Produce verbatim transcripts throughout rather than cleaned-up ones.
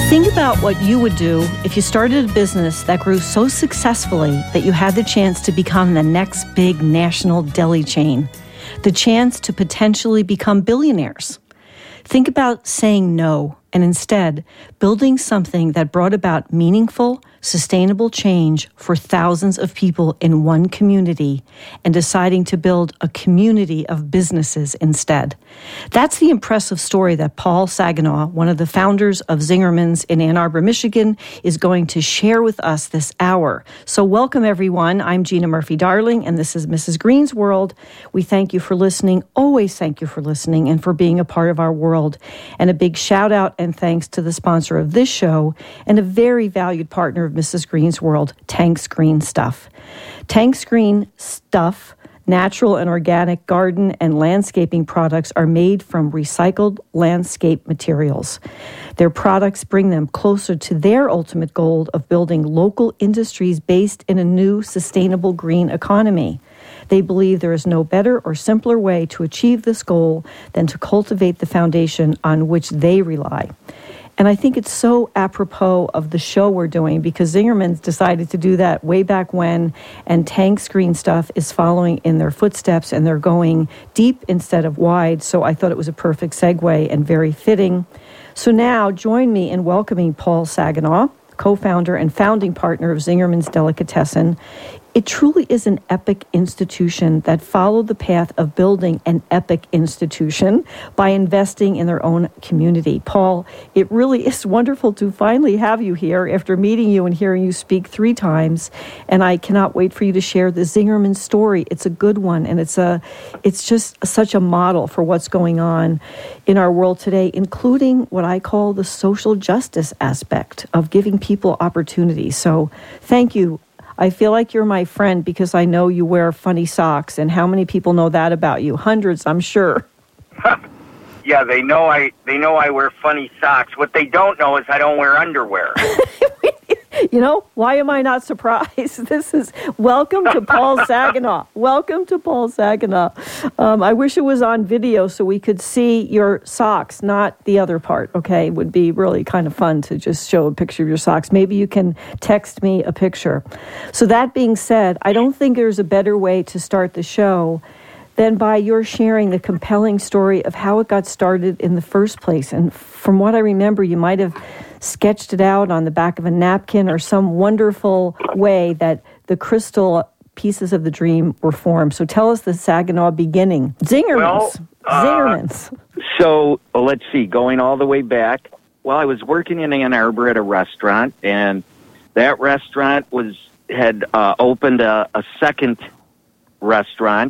Think about what you would do if you started a business that grew so successfully that you had the chance to become the next big national deli chain, the chance to potentially become billionaires. Think about saying no and instead building something that brought about meaningful, sustainable change for thousands of people in one community and deciding to build a community of businesses instead. That's the impressive story that Paul Saginaw, one of the founders of Zingerman's in Ann Arbor, Michigan, is going to share with us this hour. So welcome, everyone. I'm Gina Murphy-Darling, and this is Missus Green's World. We thank you for listening. Always thank you for listening and for being a part of our world. And a big shout out and thanks to the sponsor of this show and a very valued partner of Missus Green's World, Tank's Green Stuff. Tank's Green Stuff, natural and organic garden and landscaping products are made from recycled landscape materials. Their products bring them closer to their ultimate goal of building local industries based in a new sustainable green economy. They believe there is no better or simpler way to achieve this goal than to cultivate the foundation on which they rely. And I think it's so apropos of the show we're doing because Zingerman's decided to do that way back when, and Tank's Green Stuff is following in their footsteps, and they're going deep instead of wide. So I thought it was a perfect segue and very fitting. So now join me in welcoming Paul Saginaw, co-founder and founding partner of Zingerman's Delicatessen. It truly is an epic institution that followed the path of building an epic institution by investing in their own community. Paul, it really is wonderful to finally have you here after meeting you and hearing you speak three times. And I cannot wait for you to share the Zingerman story. It's a good one, and it's a, it's just such a model for what's going on in our world today, including what I call the social justice aspect of giving people opportunities. So thank you. I feel like you're my friend because I know you wear funny socks. And how many people know that about you? Hundreds, I'm sure. Yeah, they know I they know I wear funny socks. What they don't know is I don't wear underwear. You know, why am I not surprised? This is welcome to Paul Saginaw. Welcome to Paul Saginaw. Um, I wish it was on video so we could see your socks, not the other part, okay? It would be really kind of fun to just show a picture of your socks. Maybe you can text me a picture. So that being said, I don't think there's a better way to start the show than by your sharing the compelling story of how it got started in the first place. And from what I remember, you might have sketched it out on the back of a napkin or some wonderful way that the crystal pieces of the dream were formed. So tell us the Saginaw beginning. Zingerman's. Well, uh, Zingerman's. So well, let's see, going all the way back. Well, I was working in Ann Arbor at a restaurant, and that restaurant was had uh, opened a, a second restaurant.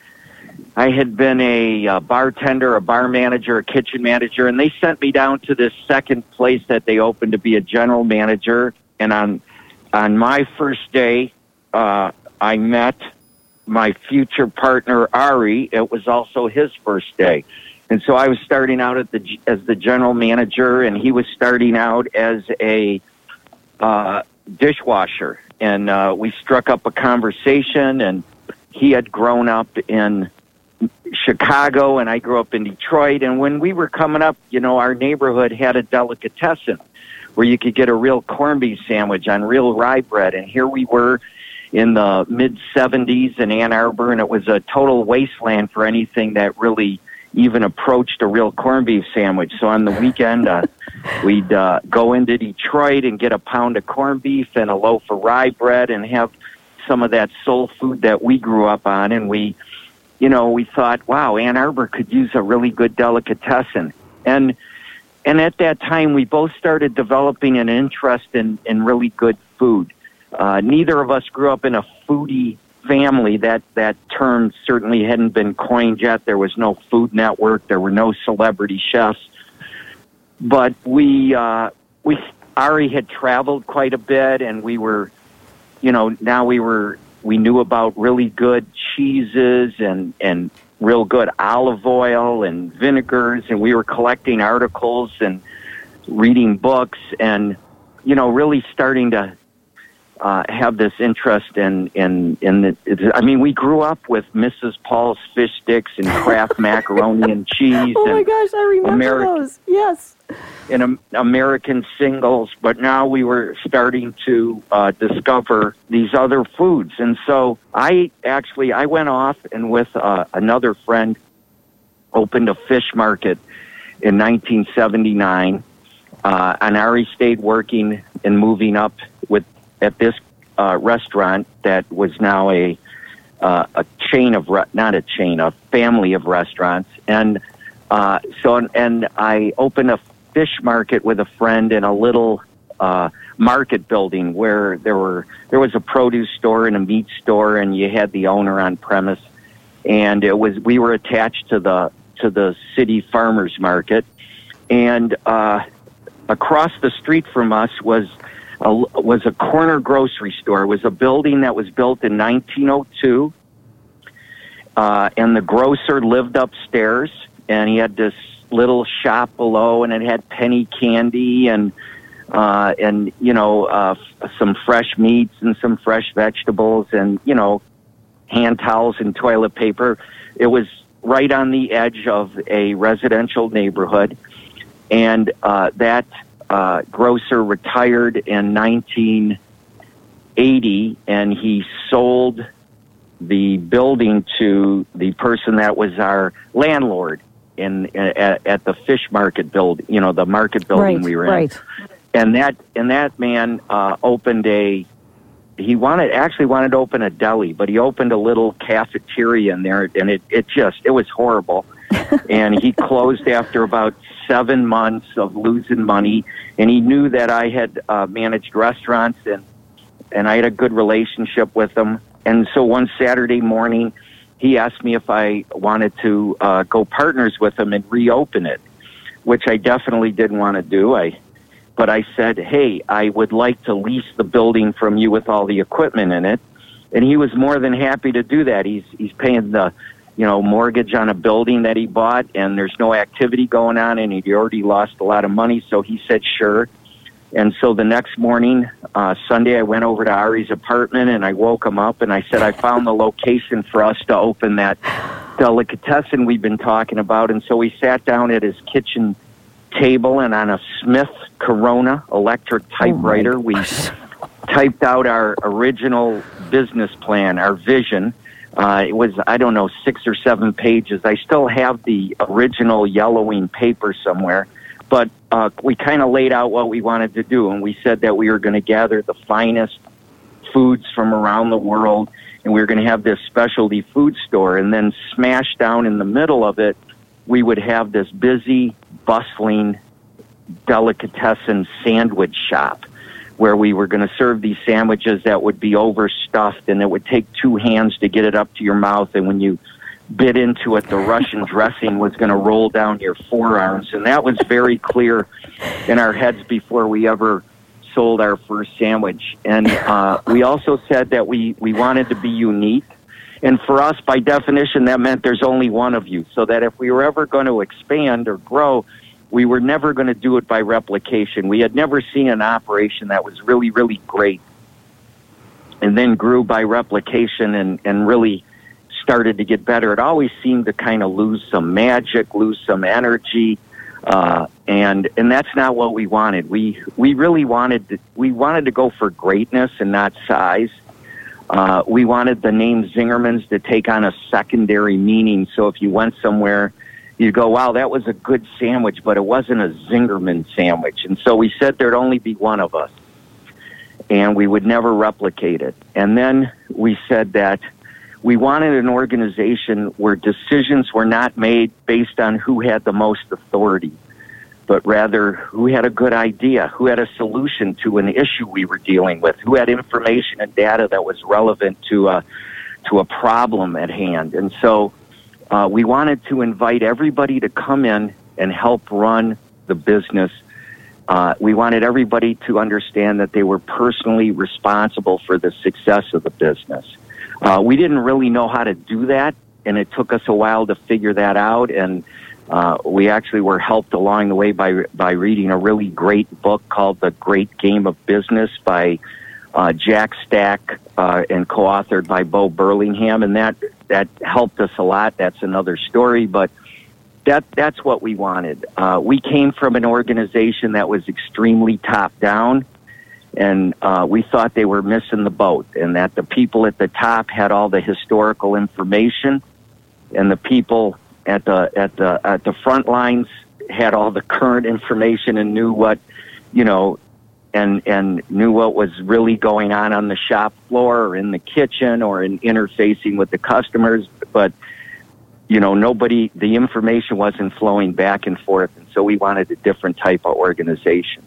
I had been a uh, bartender, a bar manager, a kitchen manager, and they sent me down to this second place that they opened to be a general manager. And on on my first day, uh, I met my future partner, Ari. It was also his first day. And so I was starting out at the as the general manager, and he was starting out as a uh, dishwasher. And uh, we struck up a conversation, and he had grown up in Chicago, and I grew up in Detroit. And when we were coming up, you know, our neighborhood had a delicatessen where you could get a real corned beef sandwich on real rye bread. And here we were in the mid-seventies in Ann Arbor, and it was a total wasteland for anything that really even approached a real corned beef sandwich. So on the weekend, uh, we'd uh, go into Detroit and get a pound of corned beef and a loaf of rye bread and have some of that soul food that we grew up on. And we You know, we thought, wow, Ann Arbor could use a really good delicatessen. And and at that time, we both started developing an interest in, in really good food. Uh, neither of us grew up in a foodie family. That, that term certainly hadn't been coined yet. There was no Food Network. There were no celebrity chefs. But we, uh, we Ari had traveled quite a bit, and we were, you know, now we were... We knew about really good cheeses and, and real good olive oil and vinegars, and we were collecting articles and reading books and, you know, really starting to uh, have this interest in in in the. I mean, we grew up with Missus Paul's fish sticks and Kraft macaroni and cheese. Oh my and gosh, I remember Ameri- those. Yes. In um, American singles, but now we were starting to uh, discover these other foods, and so I actually I went off and with uh, another friend opened a fish market in nineteen seventy-nine. Uh, and Ari stayed working and moving up with at this uh, restaurant that was now a uh, a chain of re- not a chain, a family of restaurants, and uh, so and I opened a fish market with a friend in a little uh, market building where there were there was a produce store and a meat store, and you had the owner on premise, and it was we were attached to the to the city farmers market, and uh, across the street from us was a, was a corner grocery store. It was a building that was built in nineteen oh two, uh, and the grocer lived upstairs, and he had this little shop below, and it had penny candy and uh, and you know uh, f- some fresh meats and some fresh vegetables, and you know hand towels and toilet paper. It was right on the edge of a residential neighborhood. And uh, that uh, grocer retired in nineteen eighty, and he sold the building to the person that was our landlord in at, at the fish market build, you know, the market building right, we were in. Right. And that and that man uh, opened a. He wanted actually wanted to open a deli, but he opened a little cafeteria in there, and it, it just it was horrible. And he closed after about seven months of losing money, and he knew that I had uh, managed restaurants, and and I had a good relationship with him. And so one Saturday morning, he asked me if I wanted to uh, go partners with him and reopen it, which I definitely didn't want to do. I, but I said, hey, I would like to lease the building from you with all the equipment in it. And he was more than happy to do that. He's he's paying the you know, mortgage on a building that he bought, and there's no activity going on, and he'd already lost a lot of money, so he said sure. And so the next morning, uh, Sunday, I went over to Ari's apartment, and I woke him up, and I said I found the location for us to open that delicatessen we've been talking about. And so we sat down at his kitchen table, and on a Smith Corona electric typewriter, oh we typed out our original business plan, our vision. Uh, it was, I don't know, six or seven pages. I still have the original yellowing paper somewhere. But uh, we kind of laid out what we wanted to do, and we said that we were going to gather the finest foods from around the world, and we were going to have this specialty food store. And then smashed down in the middle of it, we would have this busy, bustling delicatessen sandwich shop, where we were going to serve these sandwiches that would be overstuffed, and it would take two hands to get it up to your mouth. And when you bit into it, the Russian dressing was going to roll down your forearms. And that was very clear in our heads before we ever sold our first sandwich. And uh, we also said that we, we wanted to be unique. And for us, by definition, that meant there's only one of you, so that if we were ever going to expand or grow, we were never going to do it by replication. We had never seen an operation that was really, really great and then grew by replication and, and really started to get better. It always seemed to kind of lose some magic, lose some energy, uh, and and that's not what we wanted. We we really wanted to, we wanted to go for greatness and not size. Uh, we wanted the name Zingerman's to take on a secondary meaning. So if you went somewhere, you go, wow, that was a good sandwich, but it wasn't a Zingerman sandwich. And so we said there'd only be one of us, and we would never replicate it. And then we said that we wanted an organization where decisions were not made based on who had the most authority, but rather who had a good idea, who had a solution to an issue we were dealing with, who had information and data that was relevant to a, to a problem at hand. And so Uh, we wanted to invite everybody to come in and help run the business. Uh, we wanted everybody to understand that they were personally responsible for the success of the business. Uh, we didn't really know how to do that, and it took us a while to figure that out. And uh, we actually were helped along the way by by reading a really great book called The Great Game of Business by uh, Jack Stack uh, and co-authored by Bo Burlingham, and that that helped us a lot. That's another story, but that that's what we wanted. Uh, we came from an organization that was extremely top-down, and uh, we thought they were missing the boat, and that the people at the top had all the historical information, and the people at the at the at the front lines had all the current information and knew what, you know, and and knew what was really going on on the shop floor or in the kitchen or in interfacing with the customers. But, you know, nobody, the information wasn't flowing back and forth, and so we wanted a different type of organization.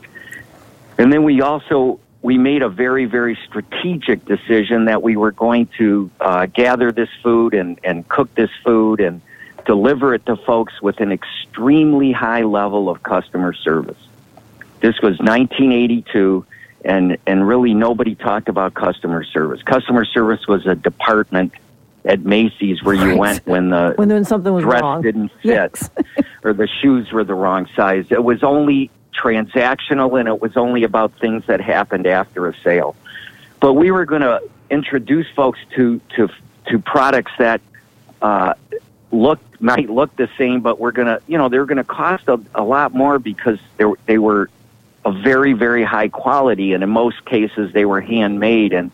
And then we also, we made a very, very strategic decision that we were going to uh, gather this food and, and cook this food and deliver it to folks with an extremely high level of customer service. This was nineteen eighty-two, and, and really nobody talked about customer service. Customer service was a department at Macy's where you right. went when the when, when something was dress wrong. didn't fit Yes. or the shoes were the wrong size. It was only transactional, and it was only about things that happened after a sale. But we were going to introduce folks to to to products that uh, look might look the same, but we're going to, you know, they're going to cost a, a lot more because they they were of very, very high quality, and in most cases they were handmade, and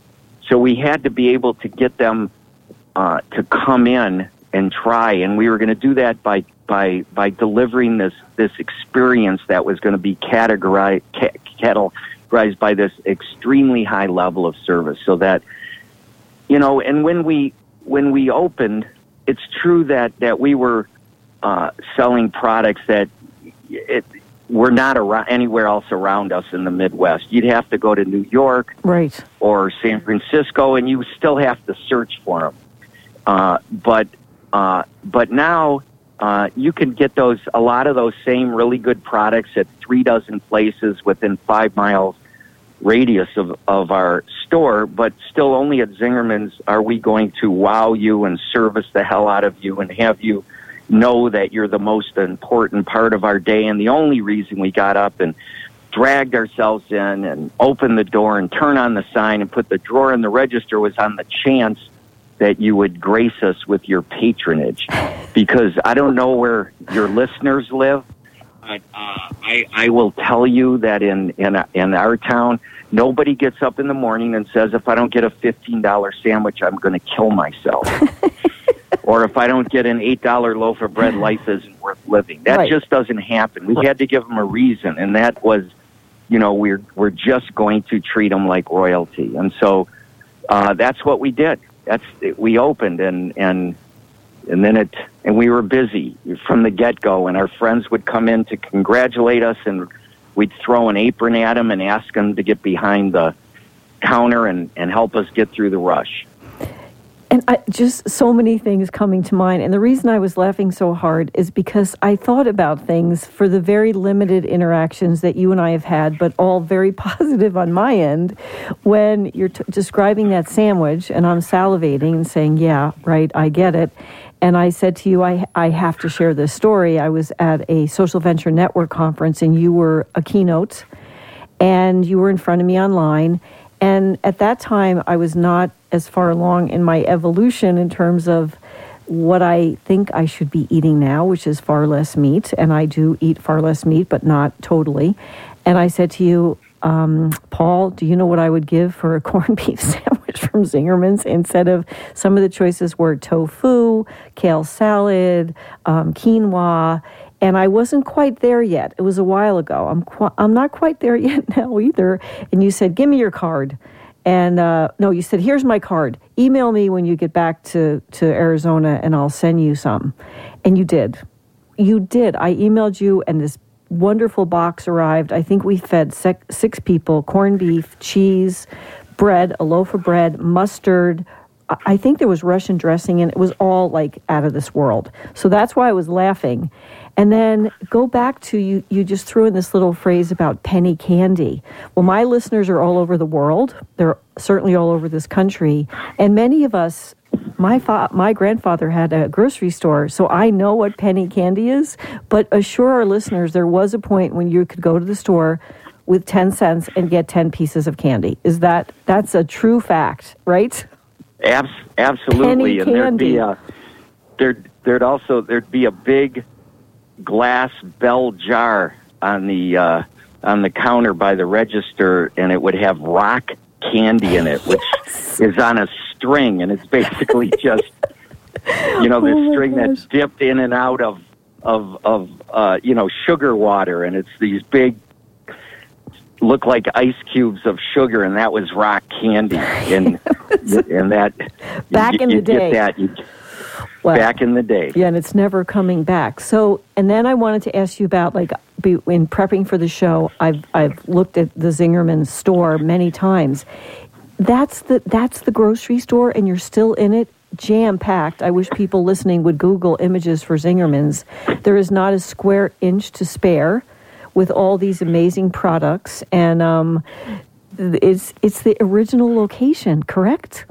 so we had to be able to get them uh, to come in and try, and we were going to do that by by by delivering this this experience that was going to be categorized ca- categorized by this extremely high level of service, so that, you know, and when we when we opened, it's true that that we were uh, selling products that it were not around anywhere else around us in the Midwest. You'd have to go to New York, right, or San Francisco, and you still have to search for them. Uh, but uh, but now uh, you can get those a lot of those same really good products at three dozen places within five miles radius of, of our store. But still, only at Zingerman's are we going to wow you and service the hell out of you and have you know that you're the most important part of our day. And the only reason we got up and dragged ourselves in and opened the door and turned on the sign and put the drawer in the register was on the chance that you would grace us with your patronage. Because I don't know where your listeners live, but uh, I, I will tell you that in, in, in our town, nobody gets up in the morning and says, if I don't get a fifteen dollars sandwich, I'm going to kill myself. Or if I don't get an eight dollars loaf of bread, life isn't worth living. That right. just doesn't happen. We had to give them a reason, and that was, you know, we're we're just going to treat them like royalty. And so uh, that's what we did. That's we opened, and and and then it and we were busy from the get-go, and our friends would come in to congratulate us, and we'd throw an apron at them and ask them to get behind the counter and, and help us get through the rush. And I, just so many things coming to mind. And the reason I was laughing so hard is because I thought about things for the very limited interactions that you and I have had, but all very positive on my end, when you're t- describing that sandwich and I'm salivating and saying, yeah, right, I get it. And I said to you, I, I have to share this story. I was at a Social Venture Network conference, and you were a keynote, and you were in front of me online. And at that time, I was not as far along in my evolution in terms of what I think I should be eating now, which is far less meat. And I do eat far less meat, but not totally. And I said to you, um, Paul, do you know what I would give for a corned beef sandwich from Zingerman's? Instead of some of the choices were tofu, kale salad, um, quinoa. And I wasn't quite there yet. It was a while ago. I'm qu- I'm not quite there yet now either. And you said, give me your card. And uh, no, you said, here's my card. Email me when you get back to, to Arizona, and I'll send you some. And you did. You did. I emailed you, and this wonderful box arrived. I think we fed six, six people, corned beef, cheese, bread, a loaf of bread, mustard. I think there was Russian dressing, and it was all like out of this world. So that's why I was laughing. And then go back to, you you just threw in this little phrase about penny candy. Well, my listeners are all over the world. They're certainly all over this country. And many of us, my fa- my grandfather had a grocery store, so I know what penny candy is. But assure our listeners, there was a point when you could go to the store with ten cents and get ten pieces of candy. Is that, that's a true fact, right? Abs- absolutely. Penny and there'd candy. be a, there'd, there'd also, there'd be a big glass bell jar on the, uh, on the counter by the register, and it would have rock candy in it, which yes. is on a string, and it's basically just, you know, this oh string gosh. that's dipped in and out of, of, of, uh, you know, sugar water, and it's these big, look like ice cubes of sugar, and that was rock candy, and and that back you, in you the day. Get that, you, well, back in the day. Yeah, and it's never coming back. So, and then I wanted to ask you about, like, be, in prepping for the show, I've I've looked at the Zingerman store many times. That's the that's the grocery store, and you're still in it, jam packed. I wish people listening would Google images for Zingerman's. There is not a square inch to spare, with all these amazing products, and um, it's it's the original location, correct?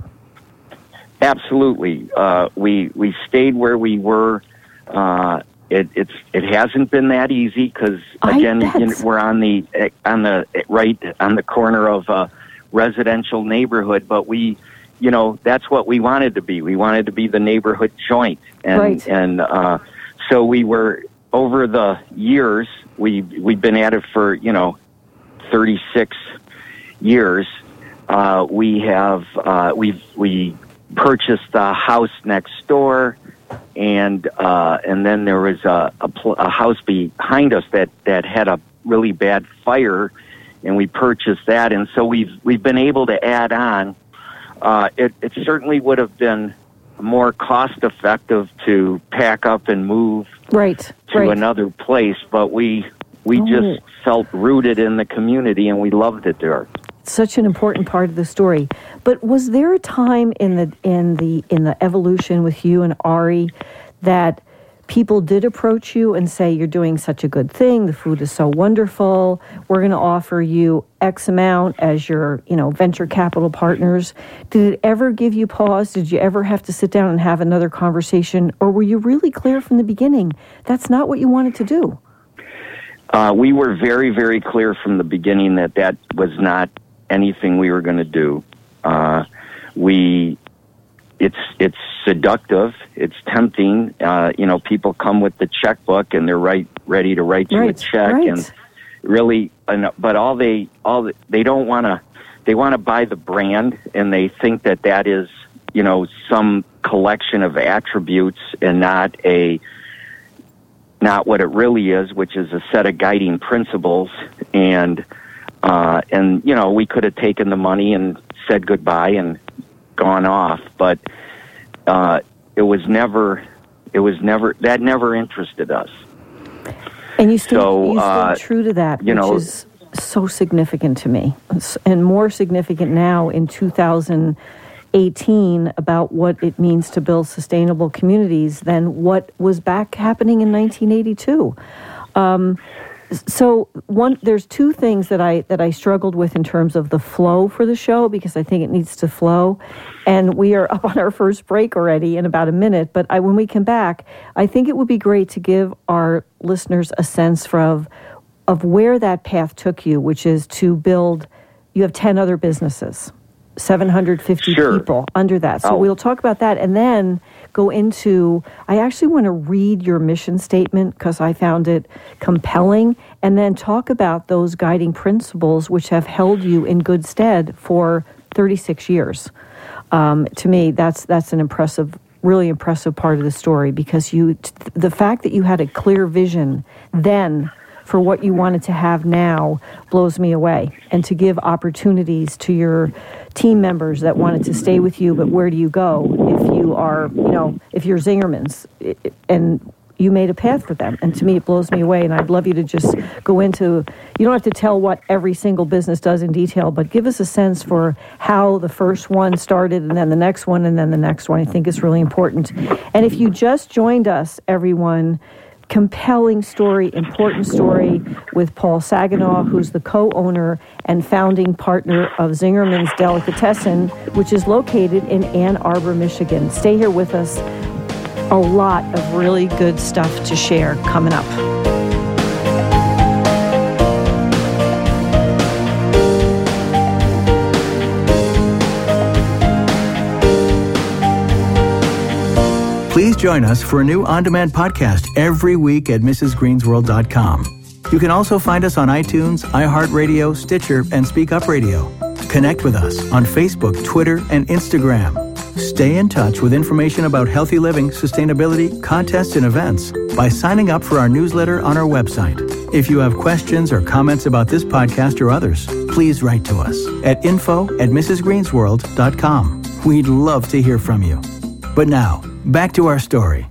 Absolutely. Uh, we we stayed where we were. Uh, it it's it hasn't been that easy because again, you know, we're on the on the right on the corner of a residential neighborhood, but we, you know, that's what we wanted to be. We wanted to be the neighborhood joint, and right. and uh, so we were. Over the years, we we've been at it for you know thirty-six years. Uh, we have uh, we we purchased a house next door, and uh, and then there was a, a, pl- a house behind us that, that had a really bad fire, and we purchased that, and so we've we've been able to add on. Uh, it it certainly would have been more cost effective to pack up and move right, to right. another place, but we we oh. just felt rooted in the community, and we loved it there. Such an important part of the story. But was there a time in the in the in the evolution with you and Ari that people did approach you and say, you're doing such a good thing, the food is so wonderful, we're going to offer you X amount as your, you know, venture capital partners? Did it ever give you pause? Did you ever have to sit down and have another conversation? Or were you really clear from the beginning that's not what you wanted to do? Uh, we were very, very clear from the beginning that that was not anything we were going to do. Uh, we... It's it's seductive. It's tempting. Uh, you know, people come with the checkbook and they're right ready to write you right, a check, right. and really, but all they all they don't want to. They want to buy the brand, and they think that that is, you know, some collection of attributes and not a not what it really is, which is a set of guiding principles. And uh, and you know, we could have taken the money and said goodbye and gone off, but uh, it was never, it was never, that never interested us. And you stayed, so, you stayed uh, true to that, you which know, is so significant to me, and more significant now in two thousand eighteen about what it means to build sustainable communities than what was back happening in nineteen eighty-two. Um, So one, there's two things that I that I struggled with in terms of the flow for the show, because I think it needs to flow, and we are up on our first break already in about a minute. But I, when we come back, I think it would be great to give our listeners a sense of of where that path took you, which is to build. You have ten other businesses, seven hundred fifty sure. people under that. So oh. we'll talk about that, and then go into, I actually want to read your mission statement because I found it compelling, and then talk about those guiding principles which have held you in good stead for thirty-six years. Um, to me, that's that's an impressive, really impressive part of the story, because you, the fact that you had a clear vision then for what you wanted to have now blows me away. And to give opportunities to your team members that wanted to stay with you, but where do you go if you are, you know, if you're Zingerman's, and you made a path for them. And to me, it blows me away. And I'd love you to just go into, you don't have to tell what every single business does in detail, but give us a sense for how the first one started, and then the next one, and then the next one. I think it's really important. And if you just joined us, everyone, compelling story, important story with Paul Saginaw, who's the co-owner and founding partner of Zingerman's Delicatessen, which is located in Ann Arbor, Michigan. Stay here with us. A lot of really good stuff to share coming up. Please join us for a new on-demand podcast every week at Missus Greens World dot com. You can also find us on iTunes, iHeartRadio, Stitcher, and Speak Up Radio. Connect with us on Facebook, Twitter, and Instagram. Stay in touch with information about healthy living, sustainability, contests, and events by signing up for our newsletter on our website. If you have questions or comments about this podcast or others, please write to us at info at Missus Greens World dot com. We'd love to hear from you. But now, back to our story.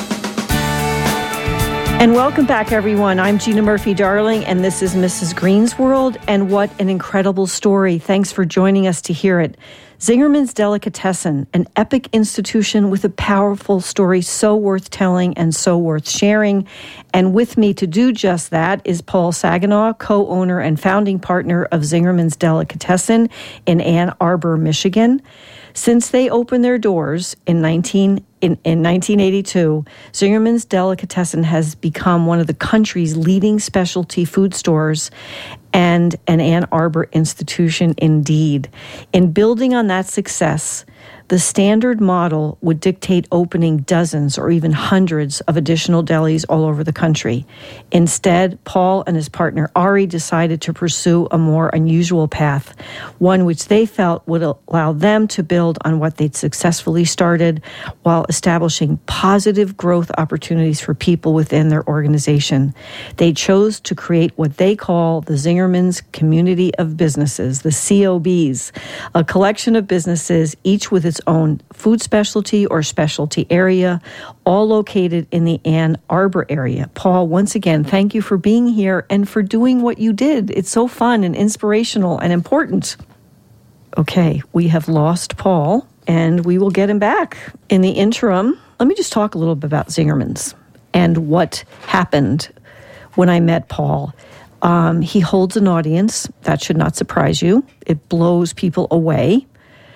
And welcome back, everyone. I'm Gina Murphy-Darling, and this is Missus Greens World, and what an incredible story. Thanks for joining us to hear it. Zingerman's Delicatessen, an epic institution with a powerful story so worth telling and so worth sharing. And with me to do just that is Paul Saginaw, co-owner and founding partner of Zingerman's Delicatessen in Ann Arbor, Michigan. Since they opened their doors in nineteen in, in nineteen eighty-two, Zingerman's Delicatessen has become one of the country's leading specialty food stores and an Ann Arbor institution indeed. In building on that success, the standard model would dictate opening dozens or even hundreds of additional delis all over the country. Instead, Paul and his partner Ari decided to pursue a more unusual path, one which they felt would allow them to build on what they'd successfully started while establishing positive growth opportunities for people within their organization. They chose to create what they call the Zingerman's Community of Businesses, the C O Bs, a collection of businesses, each with its own food specialty or specialty area, all located in the Ann Arbor area. Paul, once again, thank you for being here and for doing what you did. It's so fun and inspirational and important. Okay, we have lost Paul, and we will get him back. In the interim, let me just talk a little bit about Zingerman's and what happened when I met Paul. Um, he holds an audience. That should not surprise you. It blows people away.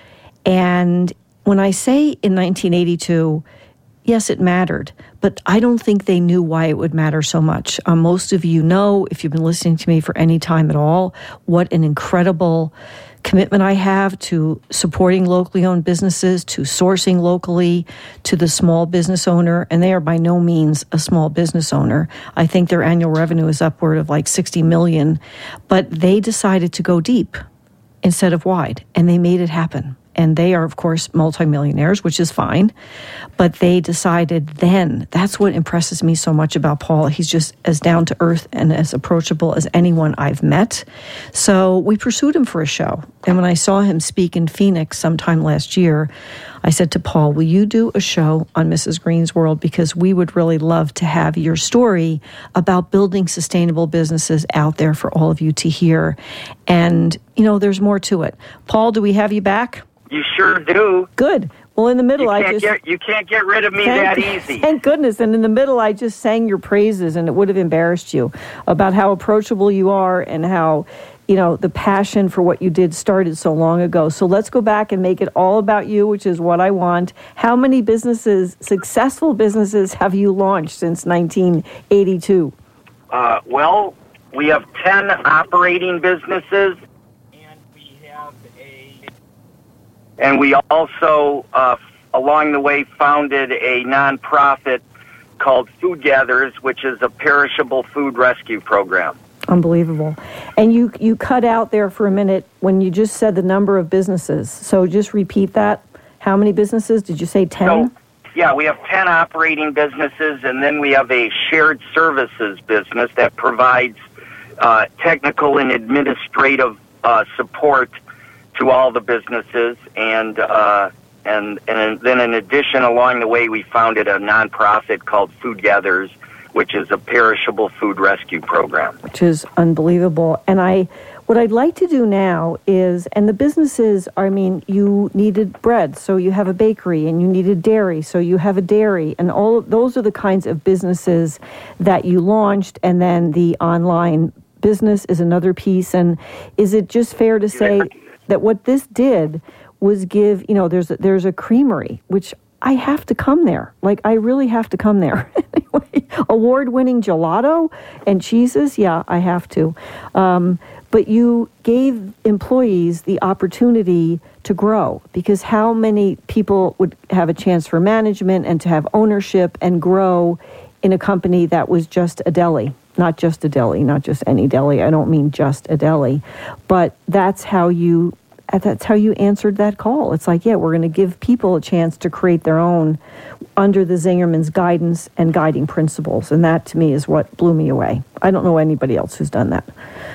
And when I say in nineteen eighty-two, yes, it mattered, but I don't think they knew why it would matter so much. Um, most of you know, if you've been listening to me for any time at all, what an incredible commitment I have to supporting locally owned businesses, to sourcing locally, to the small business owner, and they are by no means a small business owner. I think their annual revenue is upward of like sixty million, but they decided to go deep instead of wide, and they made it happen. And they are, of course, multimillionaires, which is fine. But they decided then, that's what impresses me so much about Paul. He's just as down to earth and as approachable as anyone I've met. So we pursued him for a show. And when I saw him speak in Phoenix sometime last year, I said to Paul, will you do a show on Missus Greens World? Because we would really love to have your story about building sustainable businesses out there for all of you to hear. And, you know, there's more to it. Paul, do we have you back? You sure do. Good. Well, in the middle, you I can't just... Get, you can't get rid of me thank, that easy. Thank goodness. And in the middle, I just sang your praises, and it would have embarrassed you, about how approachable you are and how, you know, the passion for what you did started so long ago. So let's go back and make it all about you, which is what I want. How many businesses, successful businesses, have you launched since nineteen eighty-two? Uh, well, we have ten operating businesses. And we also, uh, along the way, founded a nonprofit called Food Gatherers, which is a perishable food rescue program. Unbelievable. And you, you cut out there for a minute when you just said the number of businesses. So just repeat that. How many businesses? Did you say ten? So, yeah, we have ten operating businesses, and then we have a shared services business that provides uh, technical and administrative uh, support to all the businesses, and uh, and and then in addition, along the way, we founded a nonprofit called Food Gatherers, which is a perishable food rescue program. Which is unbelievable. And I, what I'd like to do now is, and the businesses, I mean, you needed bread, so you have a bakery, and you needed dairy, so you have a dairy, and all of those are the kinds of businesses that you launched, and then the online business is another piece. And is it just fair to say that what this did was give, you know, there's a, there's a creamery, which I have to come there. Like, I really have to come there. Anyway, award-winning gelato and cheeses, yeah, I have to. Um, but you gave employees the opportunity to grow, because how many people would have a chance for management and to have ownership and grow in a company that was just a deli? Not just a deli, not just any deli. I don't mean just a deli, but that's how you that's how you answered that call. It's like, yeah, we're going to give people a chance to create their own under the Zingerman's guidance and guiding principles. And that, to me, is what blew me away. I don't know anybody else who's done that.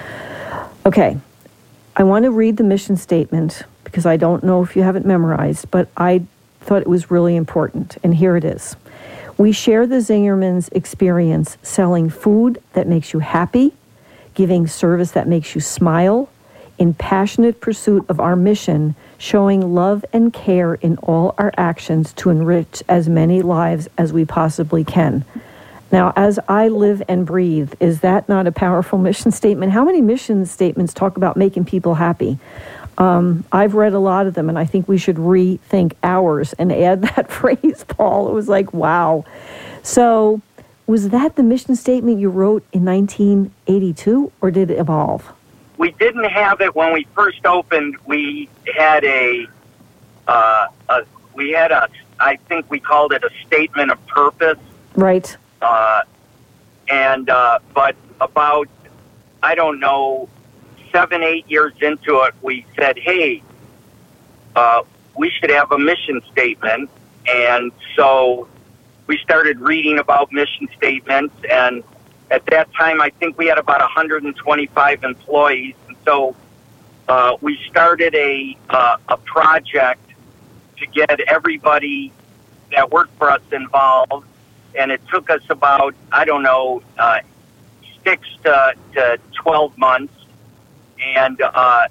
Okay, I want to read the mission statement because I don't know if you have it memorized, but I thought it was really important. And here it is. We share the Zingerman's experience selling food that makes you happy, giving service that makes you smile, in passionate pursuit of our mission, showing love and care in all our actions to enrich as many lives as we possibly can. Now, as I live and breathe, is that not a powerful mission statement? How many mission statements talk about making people happy? Um, I've read a lot of them, and I think we should rethink ours and add that phrase, Paul. It was like, wow. So was that the mission statement you wrote in nineteen eighty-two, or did it evolve? We didn't have it when we first opened. We had a, uh, a we had a, I think we called it a statement of purpose. Right. Uh, and, uh, but about, I don't know, seven, eight years into it, we said, hey, uh, we should have a mission statement. And so we started reading about mission statements, and at that time, I think we had about one hundred twenty-five employees. And so uh, we started a uh, a project to get everybody that worked for us involved. And it took us about, I don't know, uh, six to, to twelve months. And uh,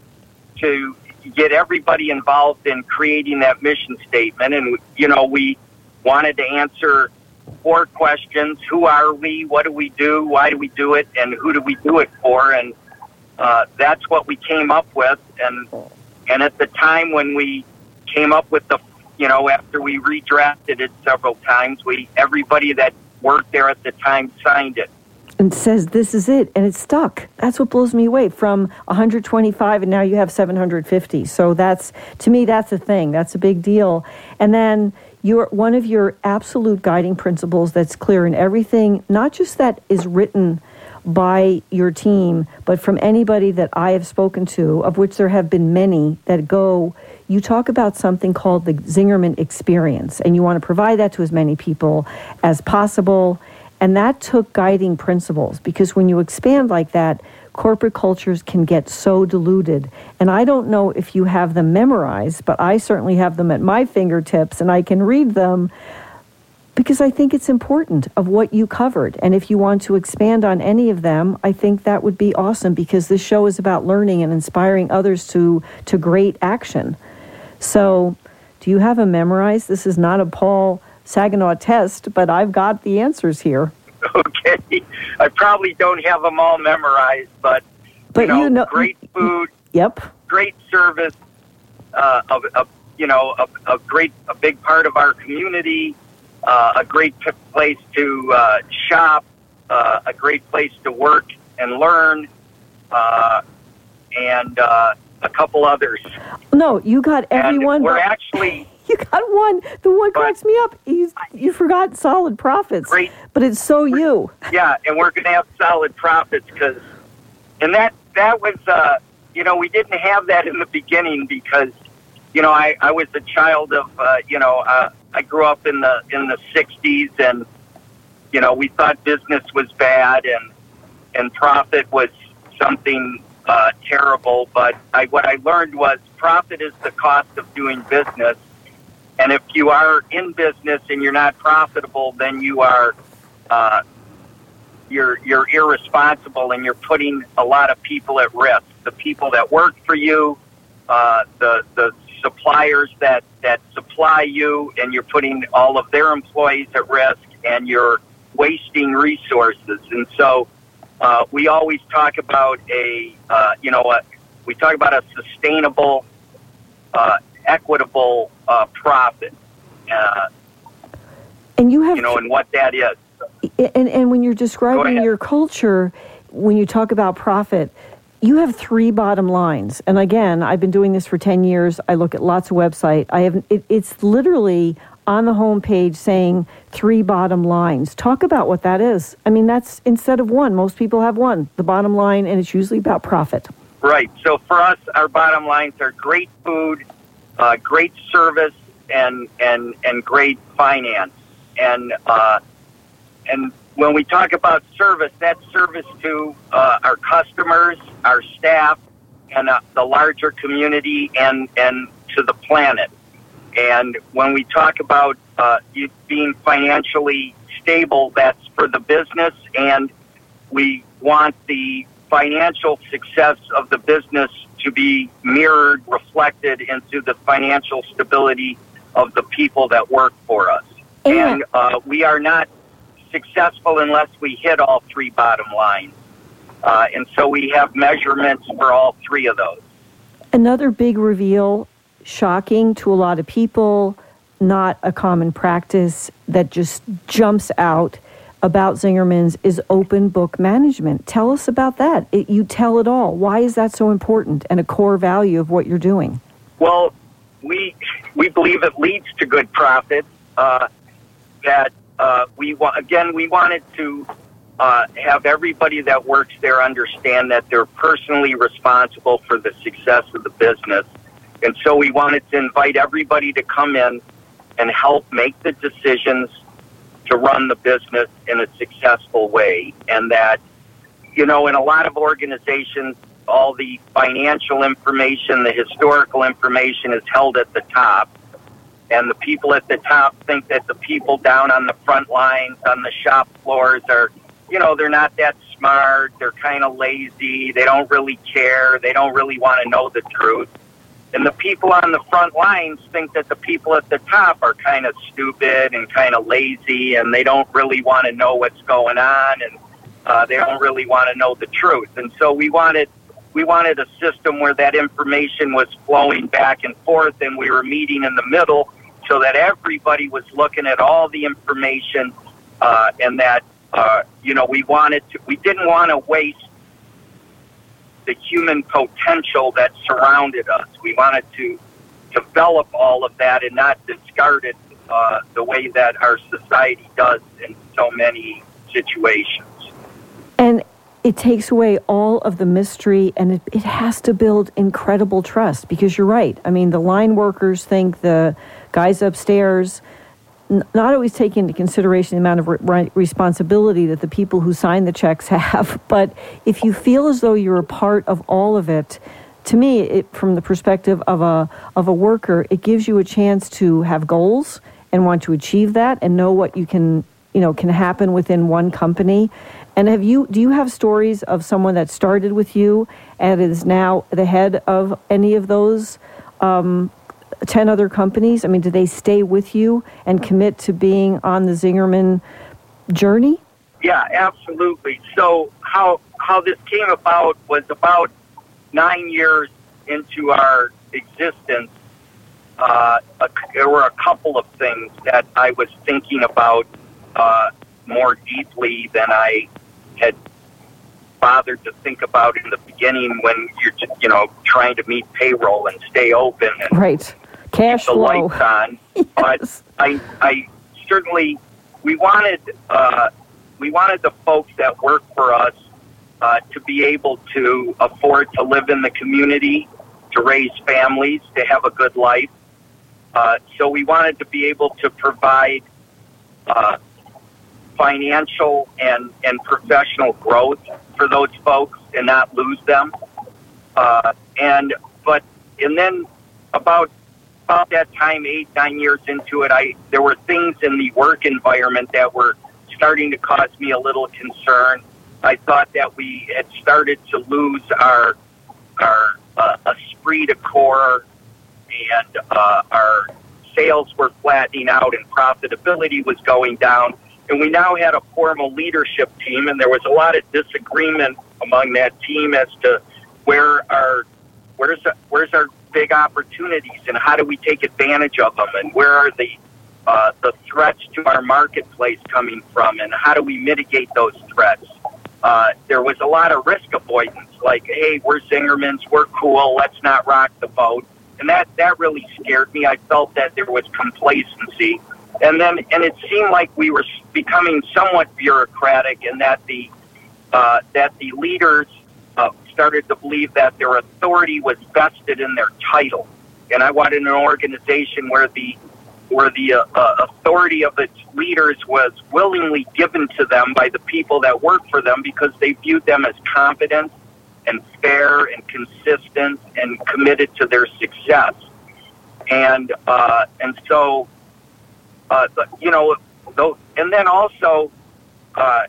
to get everybody involved in creating that mission statement. And, you know, we wanted to answer four questions. Who are we? What do we do? Why do we do it? And who do we do it for? And uh, that's what we came up with. And and at the time when we came up with the, you know, after we redrafted it several times, we everybody that worked there at the time signed it. And says, this is it. And it's stuck. That's what blows me away. From one hundred twenty-five, and now you have seven hundred fifty. So that's, to me, that's a thing. That's a big deal. And then your one of your absolute guiding principles that's clear in everything, not just that is written by your team, but from anybody that I have spoken to, of which there have been many that go, you talk about something called the Zingerman experience, and you want to provide that to as many people as possible. And that took guiding principles, because when you expand like that, corporate cultures can get so diluted. And I don't know if you have them memorized, but I certainly have them at my fingertips, and I can read them because I think it's important of what you covered. And if you want to expand on any of them, I think that would be awesome, because this show is about learning and inspiring others to, to great action. So do you have them memorized? This is not a Paul Saginaw test, but I've got the answers here. Okay. I probably don't have them all memorized, but, but you know, you know great food, yep, great service, uh, a, a, you know, a, a great, a big part of our community, uh, a great p- place to uh, shop, uh, a great place to work and learn, uh, and uh, a couple others. No, you got everyone. And we're but- actually... You got one. The one cracks me up. You, you forgot solid profits. Great. But it's so you. Yeah, and we're going to have solid profits, because, and that that was, uh, you know, we didn't have that in the beginning because, you know, I, I was a child of, uh, you know, uh, I grew up in the in the sixties, and, you know, we thought business was bad and and profit was something uh, terrible. But I, what I learned was profit is the cost of doing business. And if you are in business and you're not profitable, then you are uh, you're you're irresponsible, and you're putting a lot of people at risk. The people that work for you, uh, the the suppliers that, that supply you, and you're putting all of their employees at risk, and you're wasting resources. And so uh, we always talk about a uh, you know a, we talk about a sustainable, uh, equitable uh, profit. uh, and you have, you know, and what that is. And, and when you're describing your culture, when you talk about profit, you have three bottom lines. And again, I've been doing this for ten years. I look at lots of websites. I have it, it's literally on the homepage saying three bottom lines. Talk about what that is. I mean, that's instead of one. Most people have one, the bottom line, and it's usually about profit. Right. So for us, our bottom lines are great food, uh, great service, and and and great finance. And uh, and when we talk about service, that's service to uh, our customers, our staff, and uh, the larger community, and and to the planet. And when we talk about uh, you being financially stable, that's for the business, and we want the financial success of the business to be mirrored, reflected into the financial stability of the people that work for us. Yeah. And uh, we are not successful unless we hit all three bottom lines. Uh, and so we have measurements for all three of those. Another big reveal, shocking to a lot of people, not a common practice, that just jumps out about Zingerman's is open book management. Tell us about that. It, you tell it all. Why is that so important and a core value of what you're doing? Well, we we believe it leads to good profits. Uh, that uh, we wa- again we wanted to uh, have everybody that works there understand that they're personally responsible for the success of the business, and so we wanted to invite everybody to come in and help make the decisions to run the business in a successful way. And that, you know, in a lot of organizations, all the financial information, the historical information is held at the top. And the people at the top think that the people down on the front lines, on the shop floors are, you know, they're not that smart. They're kind of lazy. They don't really care. They don't really want to know the truth. And the people on the front lines think that the people at the top are kind of stupid and kind of lazy, and they don't really want to know what's going on, and uh, they don't really want to know the truth. And so we wanted we wanted a system where that information was flowing back and forth, and we were meeting in the middle so that everybody was looking at all the information, uh, and that uh, you know we wanted to we didn't want to waste the human potential that surrounded us. We wanted to develop all of that and not discard it uh, the way that our society does in so many situations. And it takes away all of the mystery, and it, it has to build incredible trust, because you're right. I mean, the line workers think the guys upstairs not always take into consideration the amount of re- responsibility that the people who sign the checks have. But if you feel as though you're a part of all of it, to me, it, from the perspective of a of a worker, it gives you a chance to have goals and want to achieve that and know what you can, you know, can happen within one company. And have you do you have stories of someone that started with you and is now the head of any of those um ten other companies? I mean, do they stay with you and commit to being on the Zingerman journey? Yeah, absolutely. So how how this came about was about nine years into our existence. Uh, a, there were a couple of things that I was thinking about uh, more deeply than I had bothered to think about in the beginning when you're, you know, trying to meet payroll and stay open and right. Cash keep the flow. lights on. Yes. But I, I certainly we wanted uh, we wanted the folks that work for us uh, to be able to afford to live in the community, to raise families, to have a good life. Uh, so we wanted to be able to provide uh, financial and, and professional growth for those folks and not lose them. Uh, and but and then about about that time, eight nine years into it, I there were things in the work environment that were starting to cause me a little concern. I thought that we had started to lose our our uh, esprit de corps, and uh, our sales were flattening out, and profitability was going down. And we now had a formal leadership team, and there was a lot of disagreement among that team as to where our where's where's our big opportunities and how do we take advantage of them, and where are the uh, the threats to our marketplace coming from, and how do we mitigate those threats. Uh, there was a lot of risk avoidance, like, hey, we're Zingerman's, we're cool, let's not rock the boat. And that, that really scared me. I felt that there was complacency. And then, and it seemed like we were becoming somewhat bureaucratic, and that the uh, that the leaders uh, started to believe that their authority was vested in their title. And I wanted an organization where the where the uh, uh, authority of its leaders was willingly given to them by the people that work for them, because they viewed them as competent and fair and consistent and committed to their success. And uh, and so. Uh, you know, though, and then also, uh,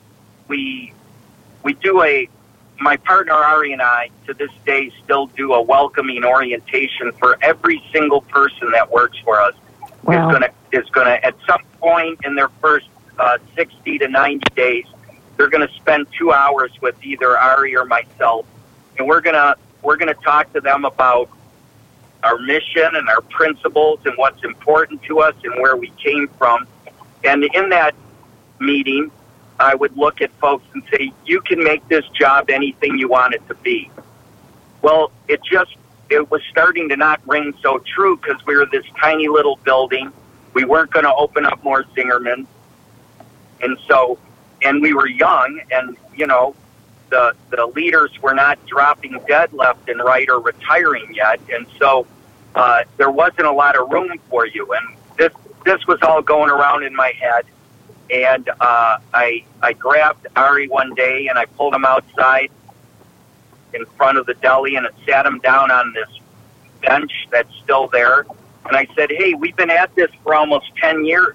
we we do a. My partner Ari and I, to this day, still do a welcoming orientation for every single person that works for us. Wow. Is gonna is gonna at some point in their first uh, sixty to ninety days, they're gonna spend two hours with either Ari or myself, and we're gonna we're gonna talk to them about our mission and our principles and what's important to us and where we came from. And in that meeting, I would look at folks and say, you can make this job anything you want it to be. Well, it just, it was starting to not ring so true, because we were this tiny little building. We weren't going to open up more Zingerman. And so, and we were young, and, you know, The, the leaders were not dropping dead left and right or retiring yet, and so uh, there wasn't a lot of room for you. And this this was all going around in my head. And uh, I I grabbed Ari one day and I pulled him outside in front of the deli, and I sat him down on this bench that's still there. And I said, "Hey, we've been at this for almost ten years.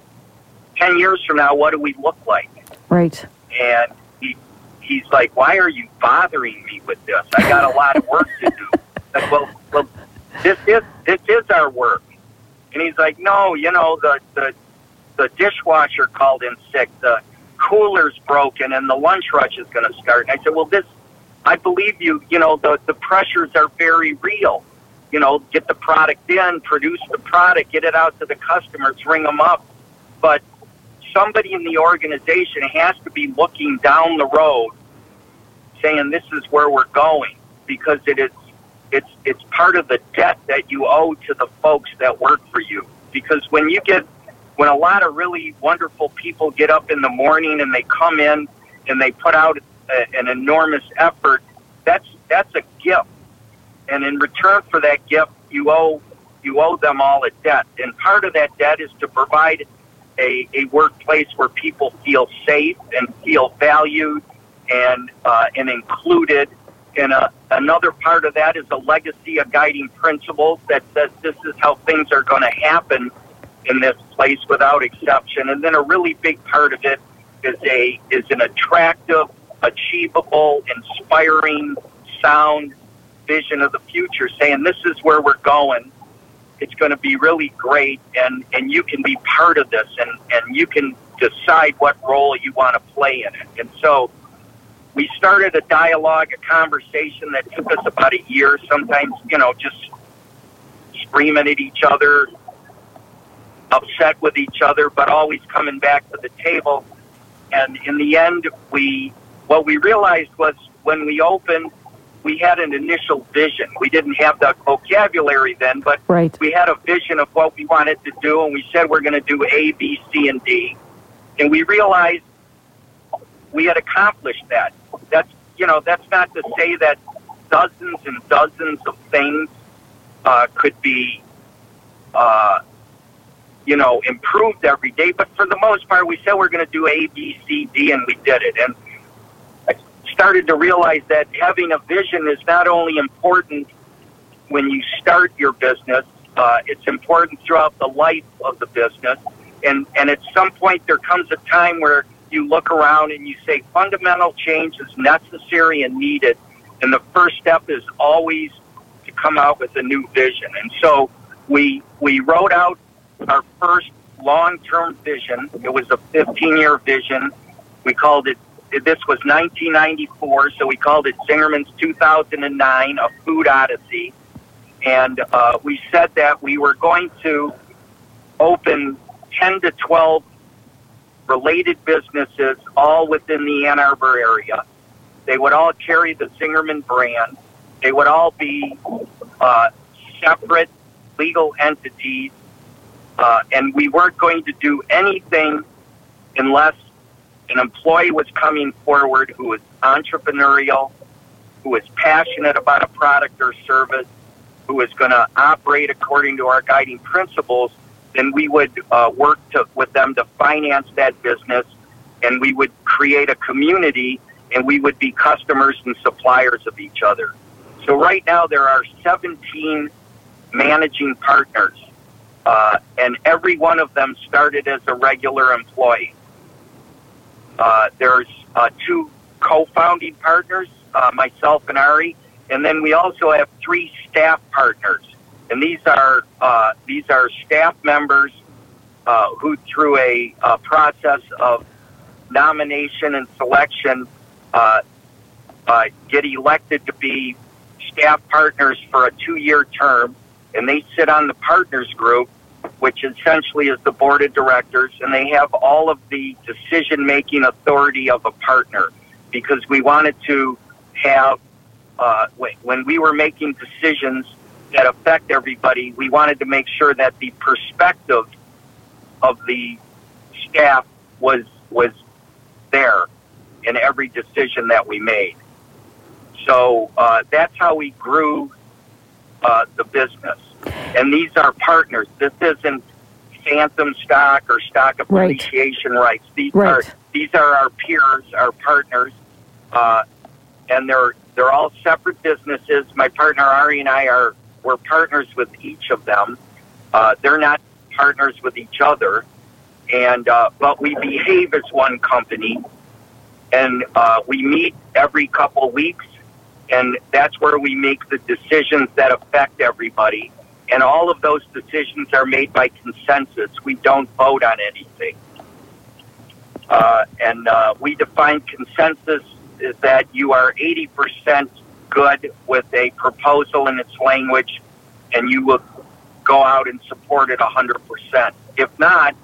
Ten years from now, what do we look like?" Right. And he. He's like, why are you bothering me with this? I got a lot of work to do. Like, well, well, this is this is our work. And he's like, no, you know, the the the dishwasher called in sick, the cooler's broken, and the lunch rush is going to start. And I said, well, this, I believe you. You know, the the pressures are very real. You know, get the product in, produce the product, get it out to the customers, ring them up. But somebody in the organization has to be looking down the road, saying this is where we're going, because it is it's it's part of the debt that you owe to the folks that work for you. Because when you get when a lot of really wonderful people get up in the morning and they come in and they put out a, an enormous effort, that's that's a gift, and in return for that gift, you owe you owe them all a debt, and part of that debt is to provide A, a workplace where people feel safe and feel valued and uh, and included. And uh, another part of that is a legacy of guiding principles that says this is how things are going to happen in this place without exception. And then a really big part of it is a is an attractive, achievable, inspiring, sound vision of the future, saying this is where we're going. It's going to be really great, and, and you can be part of this, and, and you can decide what role you want to play in it. And so we started a dialogue, a conversation that took us about a year, sometimes, you know, just screaming at each other, upset with each other, but always coming back to the table. And in the end, we what we realized was when we opened, we had an initial vision. We didn't have the vocabulary then, but right. we had a vision of what we wanted to do, and we said we're going to do A, B, C, and D. And we realized we had accomplished that. That's, you know, that's not to say that dozens and dozens of things uh, could be, uh, you know, improved every day. But for the most part, we said we're going to do A, B, C, D, and we did it. And started to realize that having a vision is not only important when you start your business, uh, it's important throughout the life of the business. And, and at some point there comes a time where you look around and you say fundamental change is necessary and needed. And the first step is always to come out with a new vision. And so we, we wrote out our first long-term vision. It was a fifteen-year vision. We called it This was nineteen ninety-four, so we called it Zingerman's two thousand nine, A Food Odyssey. And uh, we said that we were going to open ten to twelve related businesses all within the Ann Arbor area. They would all carry the Zingerman brand. They would all be uh, separate legal entities, uh, and we weren't going to do anything unless an employee was coming forward who was entrepreneurial, who was passionate about a product or service, who was going to operate according to our guiding principles. Then we would uh, work to, with them to finance that business, and we would create a community, and we would be customers and suppliers of each other. So right now there are seventeen managing partners, uh, and every one of them started as a regular employee. Uh, there's uh, two co-founding partners, uh, myself and Ari, and then we also have three staff partners. And these are uh, these are staff members uh, who, through a, a process of nomination and selection, uh, uh, get elected to be staff partners for a two-year term. And they sit on the partners group, which essentially is the board of directors, and they have all of the decision-making authority of a partner, because we wanted to have, uh, when we were making decisions that affect everybody, we wanted to make sure that the perspective of the staff was was there in every decision that we made. So uh, that's how we grew uh, the business. And these are partners. This isn't phantom stock or stock appreciation right. rights. These right. are these are our peers, our partners, uh, and they're they're all separate businesses. My partner Ari and I are we're partners with each of them. Uh, they're not partners with each other, and uh, but we behave as one company, and uh, we meet every couple weeks, and that's where we make the decisions that affect everybody. And all of those decisions are made by consensus. We don't vote on anything. Uh, and uh, we define consensus is that you are eighty percent good with a proposal in its language, and you will go out and support it one hundred percent. If not,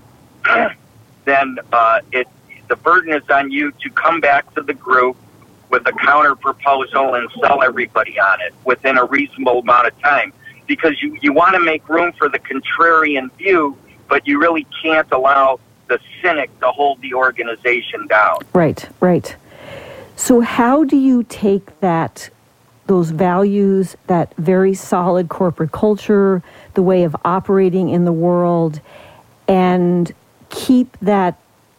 then uh, it the burden is on you to come back to the group with a counter proposal and sell everybody on it within a reasonable amount of time. Because you, you want to make room for the contrarian view, but you really can't allow the cynic to hold the organization down. Right, right. So how do you take that, those values, that very solid corporate culture, the way of operating in the world, and keep that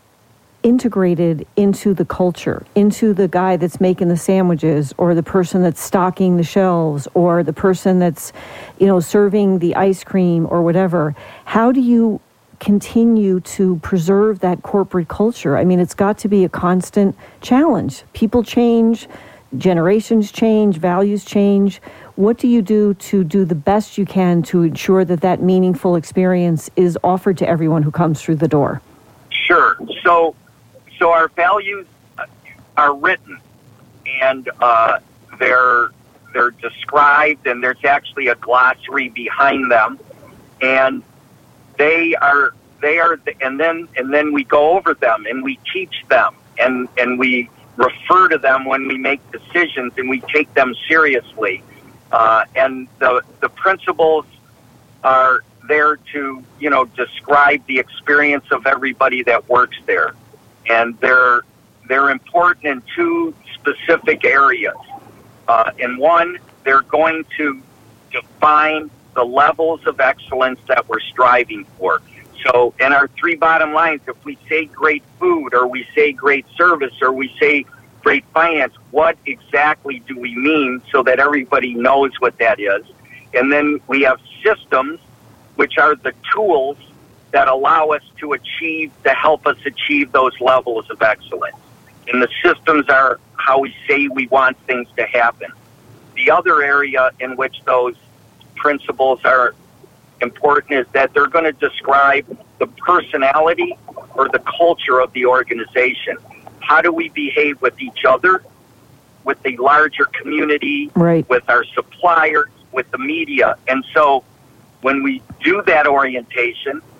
integrated into the culture, into the guy that's making the sandwiches, or the person that's stocking the shelves, or the person that's, you know, serving the ice cream or whatever? How do you continue to preserve that corporate culture? I mean, it's got to be a constant challenge. People change, generations change, values change. What do you do to do the best you can to ensure that that meaningful experience is offered to everyone who comes through the door? Sure. So So our values are written, and uh, they're they're described, and there's actually a glossary behind them, and they are they are, and then and then we go over them and we teach them, and and we refer to them when we make decisions, and we take them seriously, uh, and the the principles are there to, you know, describe the experience of everybody that works there. And they're they're important in two specific areas. Uh, in one, they're going to define the levels of excellence that we're striving for. So in our three bottom lines, if we say great food, or we say great service, or we say great finance, what exactly do we mean, so that everybody knows what that is? And then we have systems, which are the tools that allow us to achieve, to help us achieve those levels of excellence. And the systems are how we say we want things to happen. The other area in which those principles are important is that they're going to describe the personality or the culture of the organization. How do we behave with each other, with the larger community, right, with our suppliers, with the media? And so when we do that orientation,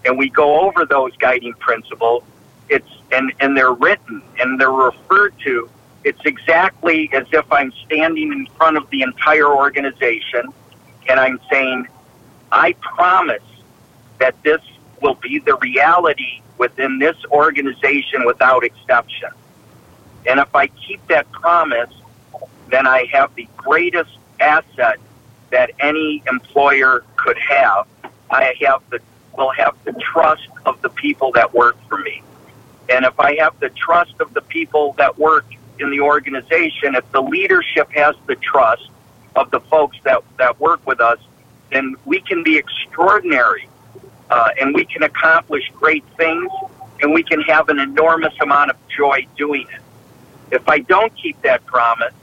and we go over those guiding principles, it's and, and they're written and they're referred to, it's exactly as if I'm standing in front of the entire organization and I'm saying, I promise that this will be the reality within this organization without exception. And if I keep that promise, then I have the greatest asset that any employer could have. I have the will have the trust of the people that work for me. And if I have the trust of the people that work in the organization, if the leadership has the trust of the folks that, that work with us, then we can be extraordinary uh, and we can accomplish great things and we can have an enormous amount of joy doing it. If I don't keep that promise,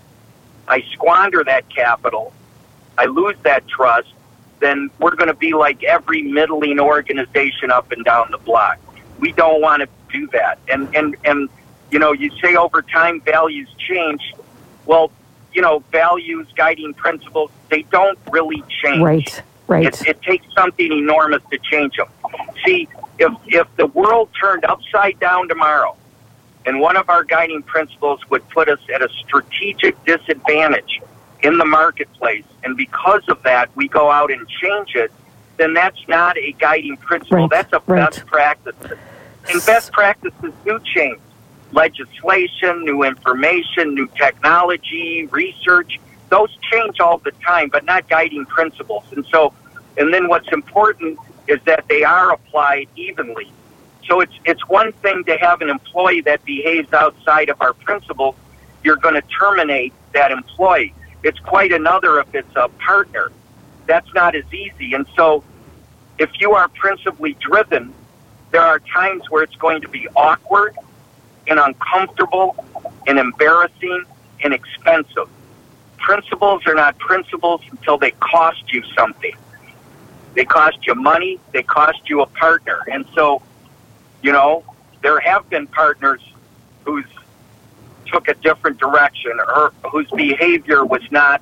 I squander that capital, I lose that trust, then we're going to be like every middling organization up and down the block. We don't want to do that. And, and, and you know, you say over time values change. Well, you know, values, guiding principles, they don't really change. Right, right. It, it takes something enormous to change them. See, if if the world turned upside down tomorrow and one of our guiding principles would put us at a strategic disadvantage in the marketplace, and because of that we go out and change it, then that's not a guiding principle. Right, that's a right. best practice. And best practices do change. Legislation, new information, new technology, research, those change all the time, but not guiding principles. And so, and then what's important is that they are applied evenly. So it's it's one thing to have an employee that behaves outside of our principles. You're going to terminate that employee. It's quite another if it's a partner. That's not as easy. And so if you are principally driven, there are times where it's going to be awkward and uncomfortable and embarrassing and expensive. Principles are not principles until they cost you something. They cost you money. They cost you a partner. And so, you know, there have been partners who's took a different direction or whose behavior was not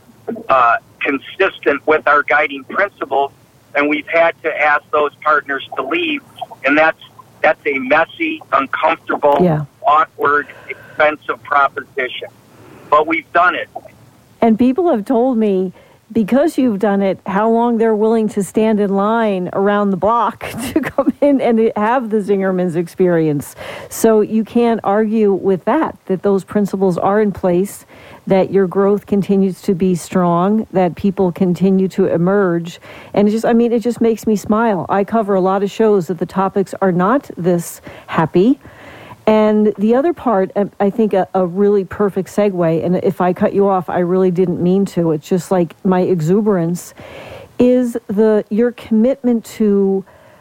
uh, consistent with our guiding principles, and we've had to ask those partners to leave, and that's that's a messy, uncomfortable, yeah. awkward, expensive proposition. But we've done it. And people have told me, because you've done it, how long they're willing to stand in line around the block to come in and have the Zingerman's experience. So you can't argue with that, that those principles are in place, that your growth continues to be strong, that people continue to emerge. And it just, I mean, it just makes me smile. I cover a lot of shows that the topics are not this happy. And the other part, I think a, a really perfect segue, and if I cut you off, I really didn't mean to. It's just like my exuberance, is the your commitment to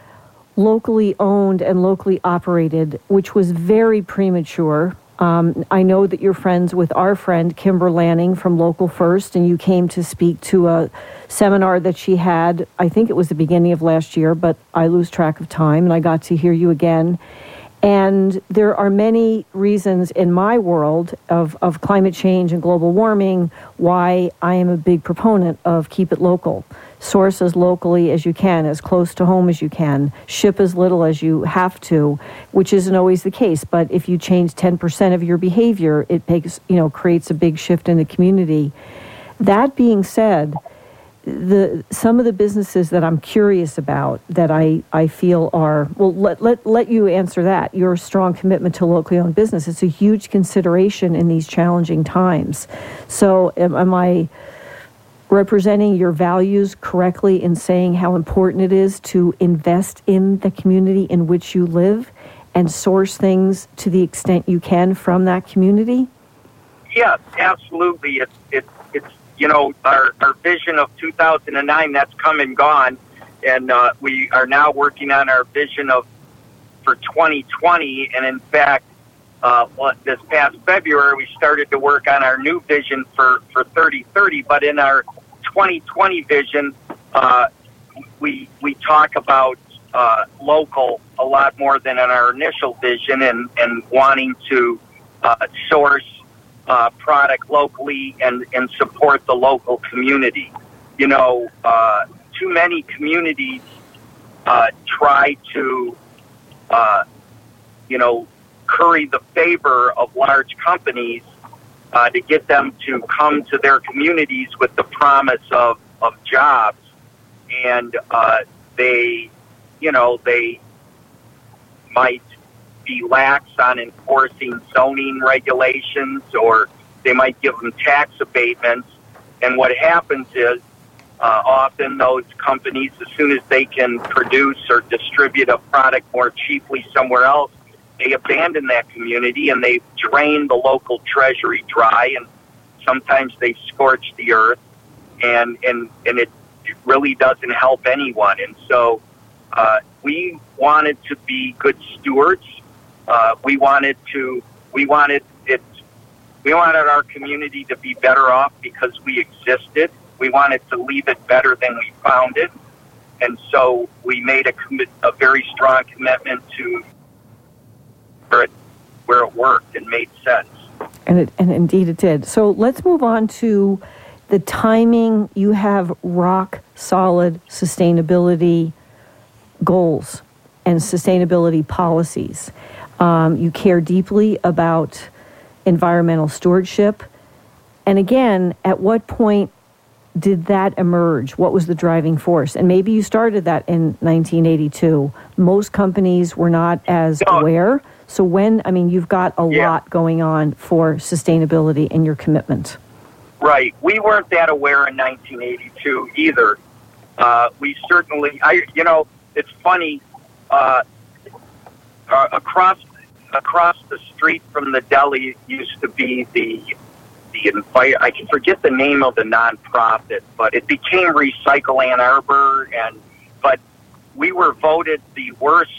locally owned and locally operated, which was very premature. Um, I know that you're friends with our friend, Kimber Lanning from Local First, and you came to speak to a seminar that she had, I think it was the beginning of last year, but I lose track of time, and I got to hear you again. And there are many reasons in my world of, of climate change and global warming why I am a big proponent of keep it local. Source as locally as you can, as close to home as you can. Ship as little as you have to, which isn't always the case. But if you change ten percent of your behavior, it makes, you know, creates a big shift in the community. That being said, the some of the businesses that I'm curious about that I, I feel are, well, let, let let you answer that. Your strong commitment to locally owned business. It's a huge consideration in these challenging times. So am, am I representing your values correctly in saying how important it is to invest in the community in which you live and source things to the extent you can from that community? Yeah, absolutely. It's, it's, it's you know, our, our vision of two thousand nine, that's come and gone. And uh, we are now working on our vision of for twenty twenty. And in fact, uh, this past February, we started to work on our new vision for, for thirty thirty. But in our twenty twenty vision, uh, we we talk about uh, local a lot more than in our initial vision, and, and wanting to uh, source uh, product locally and, and support the local community. You know, uh, too many communities uh, try to, uh, you know, curry the favor of large companies uh, to get them to come to their communities with the promise of, of jobs. And uh, they, you know, they might be lax on enforcing zoning regulations, or they might give them tax abatements. And what happens is uh, often those companies, as soon as they can produce or distribute a product more cheaply somewhere else, they abandon that community and they drain the local treasury dry, and sometimes they scorch the earth, and, and, and it really doesn't help anyone. And so uh, we wanted to be good stewards. Uh, we wanted to, we wanted it, we wanted our community to be better off because we existed. We wanted to leave it better than we found it. And so we made a, commit, a very strong commitment to where it, where it worked and made sense. And, it, and indeed it did. So let's move on to the timing. You have rock solid sustainability goals and sustainability policies. Um, you care deeply about environmental stewardship. And again, at what point did that emerge? What was the driving force? And maybe you started that in nineteen eighty-two. Most companies were not as no. aware. So when, I mean, you've got a yeah. lot going on for sustainability and your commitment. Right. We weren't that aware in nineteen eighty-two either. Uh, we certainly, I, you know, it's funny, uh, uh, across across the street from the deli used to be the the invite. I can forget the name of the nonprofit, but it became Recycle Ann Arbor, and but we were voted the worst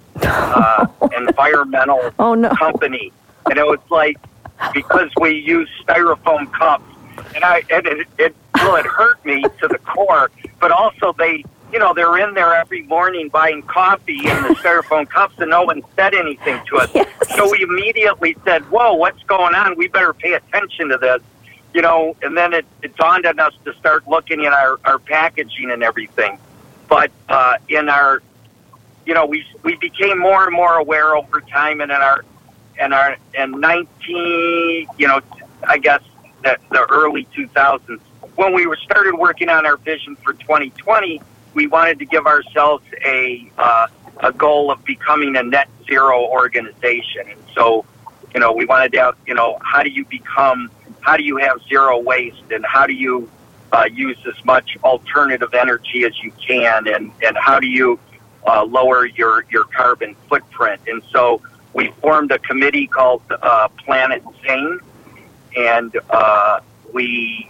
uh, environmental oh, no. company, and it was like because we used styrofoam cups, and I and it, it well it hurt me to the core, but also they. You know, they're in there every morning buying coffee in the styrofoam cups, and no one said anything to us. Yes. So we immediately said, whoa, what's going on? We better pay attention to this. You know, and then it, it dawned on us to start looking at our, our packaging and everything. But uh, in our, you know, we we became more and more aware over time, and in our, and our, in nineteen, you know, I guess the, the early two thousands, when we were started working on our vision for twenty twenty, we wanted to give ourselves a uh, a goal of becoming a net zero organization. And so, you know, we wanted to have, you know, how do you become, how do you have zero waste, and how do you uh, use as much alternative energy as you can, and, and how do you uh, lower your, your carbon footprint? And so we formed a committee called uh, Planet Zing, and uh, we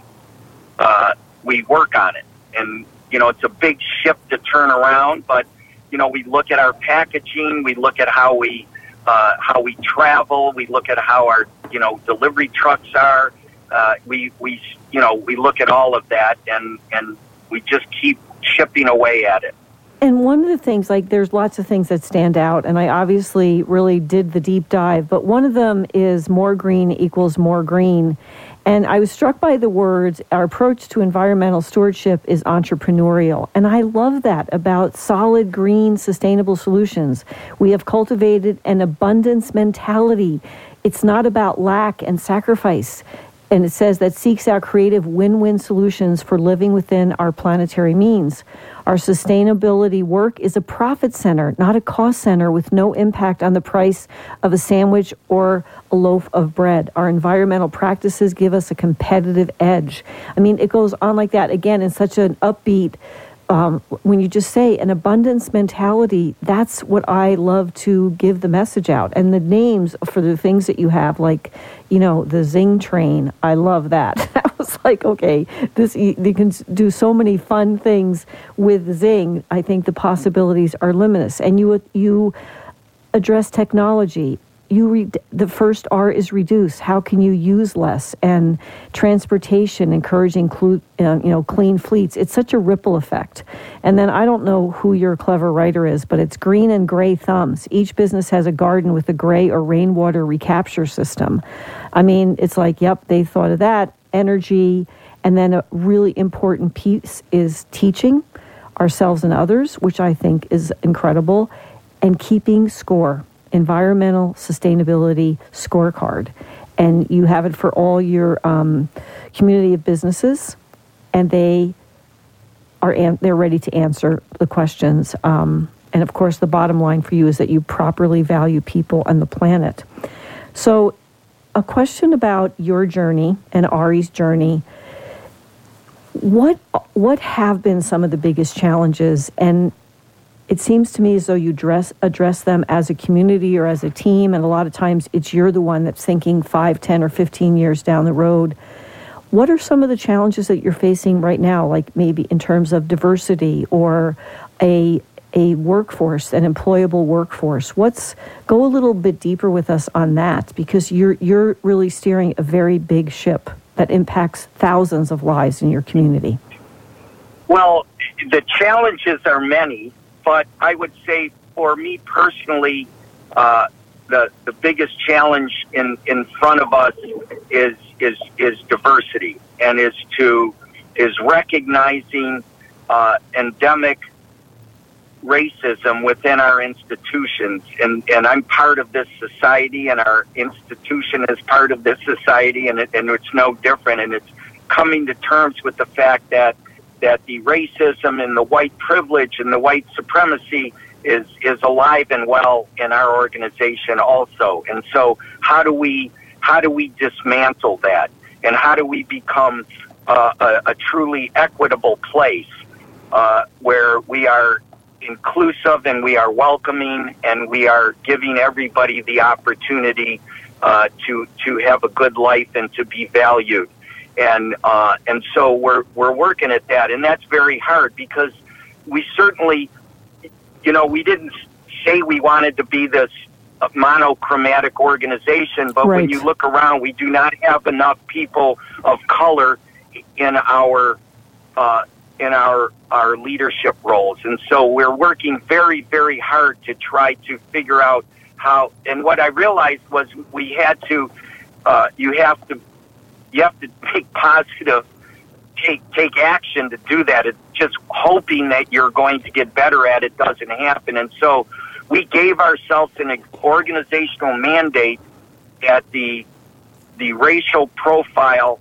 uh, we work on it. And you know, it's a big ship to turn around, but, you know, we look at our packaging, we look at how we uh, how we travel, we look at how our, you know, delivery trucks are. Uh, we, we, you know, we look at all of that, and, and we just keep chipping away at it. And one of the things, like, there's lots of things that stand out, and I obviously really did the deep dive, but one of them is more green equals more green. And I was struck by the words, our approach to environmental stewardship is entrepreneurial. And I love that about solid, green, sustainable solutions. We have cultivated an abundance mentality. It's not about lack and sacrifice. And it says that seeks out creative win-win solutions for living within our planetary means. Our sustainability work is a profit center, not a cost center, with no impact on the price of a sandwich or a loaf of bread. Our environmental practices give us a competitive edge. I mean, it goes on like that, again, in such an upbeat, um, when you just say an abundance mentality, that's what I love to give the message out. And the names for the things that you have, like, you know, the Zing train, I love that. I was like, okay, this you can do so many fun things with Zing. I think the possibilities are limitless. And you you address technology. You re- the first R is reduce. How can you use less? And transportation, encouraging clu- uh, you know clean fleets. It's such a ripple effect. And then I don't know who your clever writer is, but it's green and gray thumbs. Each business has a garden with a gray or rainwater recapture system. I mean, it's like, yep, they thought of that. Energy, and then a really important piece is teaching. ourselves and others, which I think is incredible, and keeping score, environmental sustainability scorecard. And you have it for all your um, community of businesses, and they are an- they're ready to answer the questions. Um, and of course, the bottom line for you is that you properly value people and the planet. So, a question about your journey and Ari's journey. What what have been some of the biggest challenges? And it seems to me as though you address, address them as a community or as a team, and a lot of times it's you're the one that's thinking five, ten, or fifteen years down the road. What are some of the challenges that you're facing right now, like maybe in terms of diversity or a a workforce, an employable workforce? What's go a little bit deeper with us on that, because you're you're really steering a very big ship that impacts thousands of lives in your community. Well, the challenges are many, but I would say for me personally, uh, the the biggest challenge in, in front of us is is is diversity, and is to is recognizing uh, endemic racism within our institutions. And, and I'm part of this society, and our institution is part of this society, and, it, and it's no different. And it's coming to terms with the fact that that the racism and the white privilege and the white supremacy is, is alive and well in our organization also. And so how do we how do we dismantle that? And how do we become uh, a, a truly equitable place uh, where we are inclusive and we are welcoming and we are giving everybody the opportunity uh, to to have a good life and to be valued. And uh, and so we're we're working at that, and that's very hard because we certainly, you know, we didn't say we wanted to be this monochromatic organization, but right. when you look around, we do not have enough people of color in our uh, in our our leadership roles, and so we're working very very hard to try to figure out how. And what I realized was we had to, uh, you have to. You have to take positive, take take action to do that. It's just hoping that you're going to get better at it doesn't happen. And so we gave ourselves an organizational mandate that the the racial profile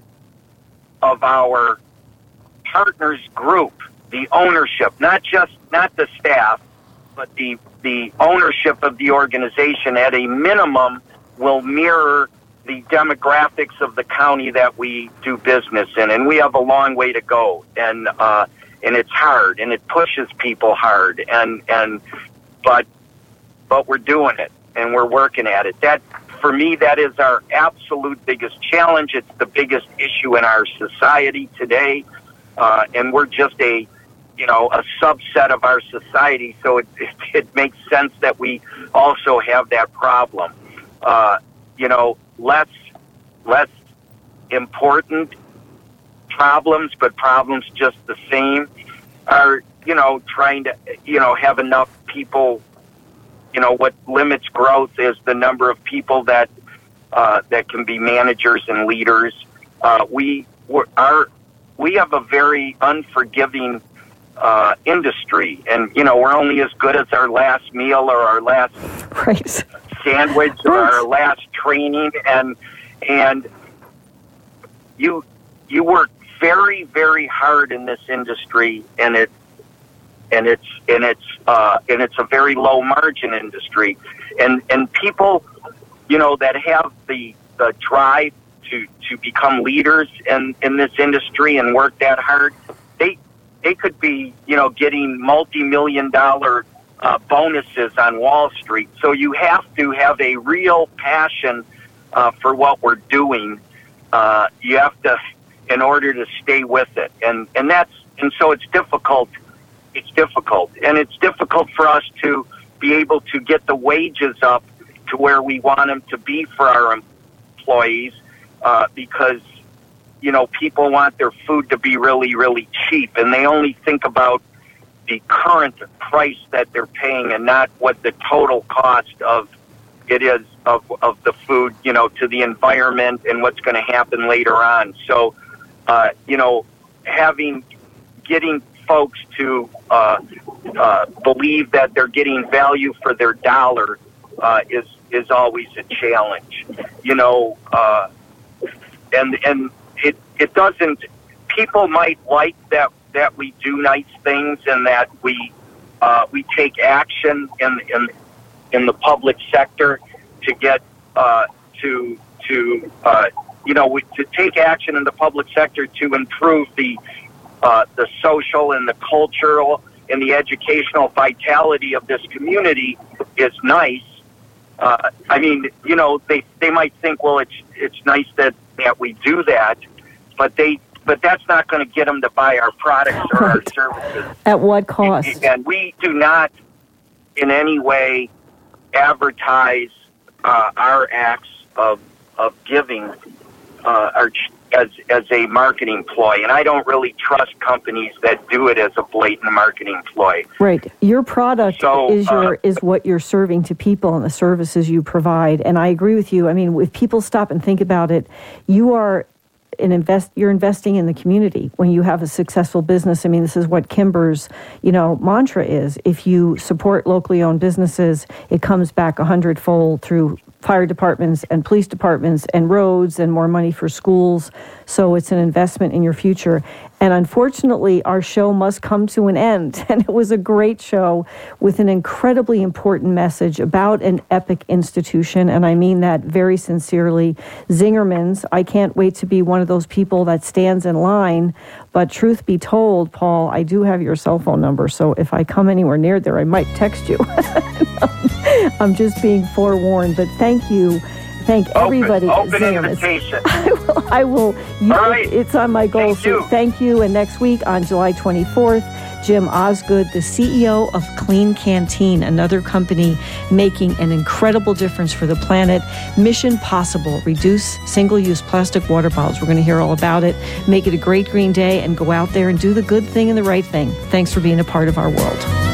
of our partners group, the ownership, not just not the staff, but the the ownership of the organization at a minimum will mirror the demographics of the county that we do business in, and we have a long way to go, and uh, and it's hard, and it pushes people hard, and and but but we're doing it, and we're working at it. That for me, that is our absolute biggest challenge. It's the biggest issue in our society today, uh, and we're just a you know a subset of our society, so it it, it makes sense that we also have that problem. Uh, you know. less less important problems, but problems just the same, are, you know, trying to, you know, have enough people, you know, what limits growth is the number of people that uh, that can be managers and leaders. Uh, we we're, are we have a very unforgiving uh, industry, and, you know, we're only as good as our last meal or our last right. sandwich or our last training, and and you you work very very hard in this industry, and it and it's and it's uh, and it's a very low margin industry, and and people, you know, that have the the drive to to become leaders in in this industry and work that hard, they they could be, you know, getting multi-million dollar Uh, bonuses on Wall Street. So you have to have a real passion uh, for what we're doing. Uh, you have to, in order to stay with it, and and that's and so it's difficult. It's difficult, and it's difficult for us to be able to get the wages up to where we want them to be for our employees, uh, because you know people want their food to be really really cheap, and they only think about the current price that they're paying and not what the total cost of it is of, of the food, you know, to the environment and what's going to happen later on. So, uh, you know, having, getting folks to uh, uh, believe that they're getting value for their dollar uh, is is always a challenge. You know, uh, and and it it doesn't. People might like that that we do nice things and that we uh, we take action in in in the public sector to get uh, to to uh, you know we, to take action in the public sector to improve the uh, the social and the cultural and the educational vitality of this community is nice. Uh, I mean, you know, they they might think, well, it's it's nice that, that we do that, but they but that's not going to get them to buy our products or right. our services. At what cost? And, and we do not in any way advertise uh, our acts of of giving uh, our, as as a marketing ploy, and I don't really trust companies that do it as a blatant marketing ploy. Right. Your product so, is your uh, is what you're serving to people and the services you provide. And I agree with you. I mean, if people stop and think about it, you are an invest. You're investing in the community when you have a successful business. I mean, this is what Kimber's, you know, mantra is. If you support locally owned businesses, it comes back a hundredfold through fire departments and police departments and roads and more money for schools. So it's an investment in your future. And unfortunately, our show must come to an end. And it was a great show with an incredibly important message about an epic institution. And I mean that very sincerely. Zingerman's, I can't wait to be one of those people that stands in line. But truth be told, Paul, I do have your cell phone number. So if I come anywhere near there, I might text you. I'm just being forewarned. But thank you. Thank everybody open, at open Zingerman's. invitation. I will. I will you, All right. It's on my goal. Thank so you. thank you. And next week on July twenty-fourth, Jim Osgood, the C E O of Clean Canteen, another company making an incredible difference for the planet. Mission Possible, reduce single-use plastic water bottles. We're going to hear all about it. Make it a great green day and go out there and do the good thing and the right thing. Thanks for being a part of our world.